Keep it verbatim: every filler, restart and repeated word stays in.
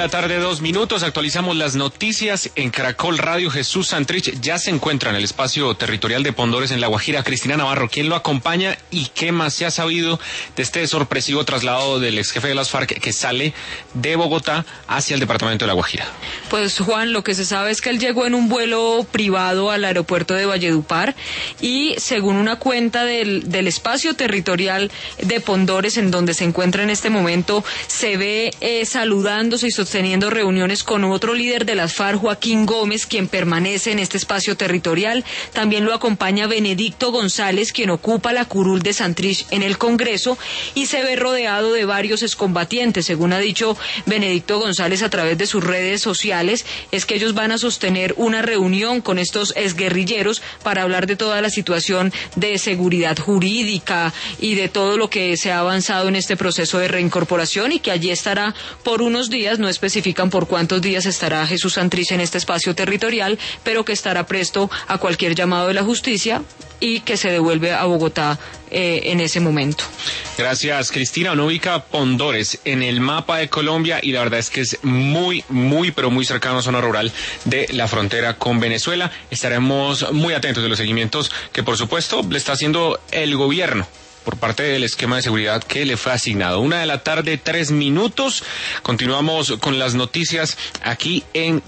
la tarde, dos minutos. Actualizamos las noticias en Caracol Radio. Jesús Santrich ya se encuentra en el espacio territorial de Pondores, en La Guajira. Cristina Navarro, ¿quién lo acompaña y qué más se ha sabido de este sorpresivo traslado del ex jefe de las FARC que sale de Bogotá hacia el departamento de La Guajira? Pues, Juan, lo que se sabe es que él llegó en un vuelo privado al aeropuerto de Valledupar y, según una cuenta del, del espacio territorial de Pondores, en donde se encuentra en este momento, se ve eh, saludándose y sosteniendo reuniones con otro líder de las FARC, Joaquín Gómez, quien permanece en este espacio territorial. También lo acompaña Benedicto González, quien ocupa la curul de Santrich en el Congreso, y se ve rodeado de varios excombatientes. Según ha dicho Benedicto González a través de sus redes sociales, es que ellos van a sostener una reunión con estos exguerrilleros para hablar de toda la situación de seguridad jurídica y de todo lo que se ha avanzado en este proceso de reincorporación, y que allí estará por unos días. No especifican por cuántos días estará Jesús Santrich en este espacio territorial, pero que estará presto a cualquier llamado de la justicia y que se devuelve a Bogotá eh, en ese momento. Gracias, Cristina. Uno ubica Pondores en el mapa de Colombia y la verdad es que es muy, muy, pero muy cercano a la zona rural de la frontera con Venezuela. Estaremos muy atentos de los seguimientos que, por supuesto, le está haciendo el gobierno por parte del esquema de seguridad que le fue asignado. Una de la tarde, tres minutos. Continuamos con las noticias aquí en